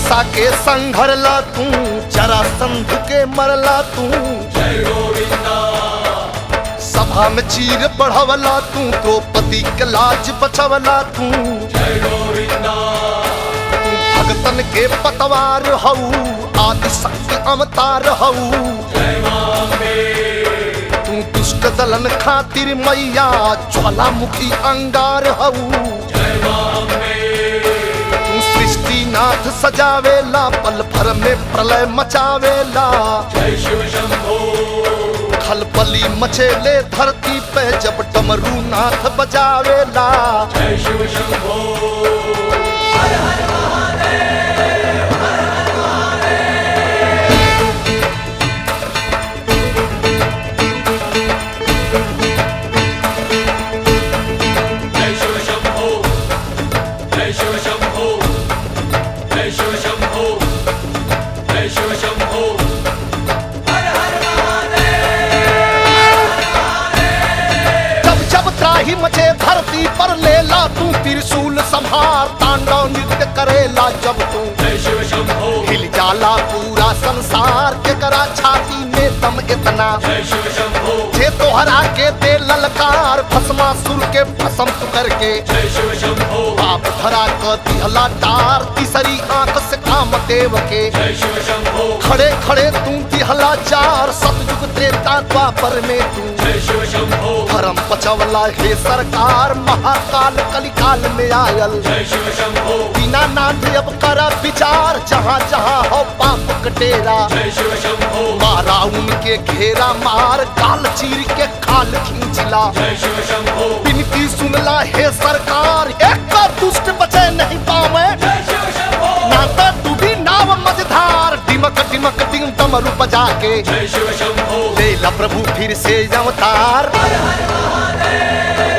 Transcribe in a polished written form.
कंसा के संघरला तू, जरासंध के मरला तू, सभा में चीर बढ़वला तू, द्रौपदी के लाज बचवला तू, भगतन के पतवार हऊ, आदि शक्ति अवतार हऊ, तू दुष्ट दलन खातिर मैया ज्वालामुखी अंगार हऊ, तू सृष्टिनाथ सजावेला, पल भर में प्रलय मचावेला, खलबली मचेले धरती पे जब डमरू नाथ बजावेला। त्राही मचे धरती पर लेला तू, त्रिशूल संहार तांडव नृत्य करेला जब तू, हिल जाला पूरा संसार के करा छाती में दम इतना, जे तोहरा के दे ललकार, भस्मासुर के भस्म तू करके, बाप धरा क दिहला टार, तीसरी आंख से कामदेव के, खड़े खड़े तू दिहला चार, सतयुग त्रेता द्वापर में तू, धर्म बचवला हे सरकार, महाकाल कलिकाल में आयल, बिना नाथ अब करा विचार, जहाँ जहाँ हो पाप कटेरा, मारा उनके घेरा मार, काल चीर के खाल खींचला, विनती सुनला हे सरकार, एक का दुष्ट बचे नहीं पावे, नाता डूबी नाव मझधार, डिमक डिमक डिम डमरू बजा के, लेला प्रभु फिर से अवतार।